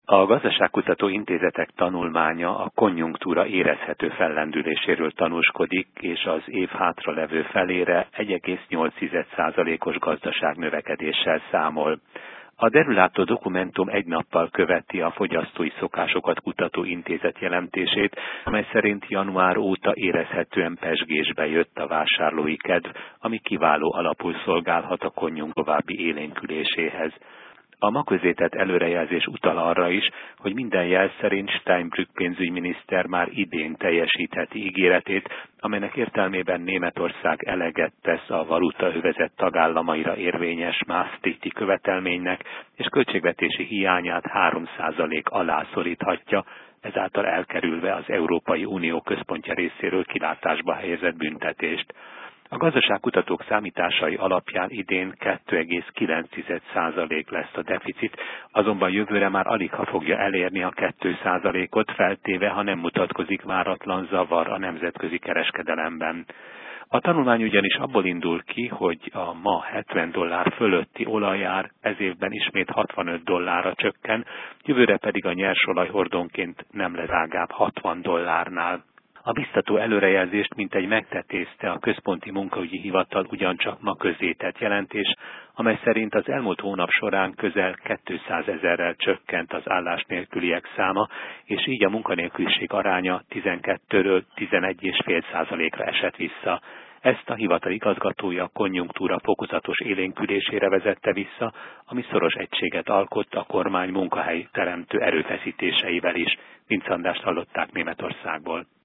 A Gazdaságkutató Intézetek tanulmánya a konjunktúra érezhető fellendüléséről tanúskodik, és az év hátralevő felére 1,8%-os gazdaságnövekedéssel számol. A derülátó dokumentum egy nappal követi a fogyasztói szokásokat kutató intézet jelentését, amely szerint január óta érezhetően pezsgésbe jött a vásárlói kedv, ami kiváló alapul szolgálhat a konjunktúra további élénküléséhez. A ma közzétett előrejelzés utal arra is, hogy minden jel szerint Steinbrück pénzügyminiszter már idén teljesítheti ígéretét, amelynek értelmében Németország eleget tesz a valutaövezet tagállamaira érvényes Maastrichti követelménynek, és költségvetési hiányát 3% alá szoríthatja, ezáltal elkerülve az Európai Unió központja részéről kilátásba helyezett büntetést. A gazdaságkutatók számításai alapján idén 2,9% lesz a deficit, azonban jövőre már aligha fogja elérni a 2%-ot, feltéve, ha nem mutatkozik váratlan zavar a nemzetközi kereskedelemben. A tanulmány ugyanis abból indul ki, hogy a ma $70 fölötti olajár ez évben ismét $65 csökken, jövőre pedig a nyersolaj hordonként nem lesz drágább $60-nál. A biztató előrejelzést mintegy megtetézte a Központi Munkaügyi Hivatal ugyancsak ma közzétett jelentés, amely szerint az elmúlt hónap során közel 200 000-rel csökkent az állásnélküliek száma, és így a munkanélküliség aránya 12-ről 11,5%-ra esett vissza. Ezt a hivatal igazgatója konjunktúra fokozatos élénkülésére vezette vissza, ami szoros egységet alkott a kormány munkahely teremtő erőfeszítéseivel is. Vince Andrást hallották Németországból.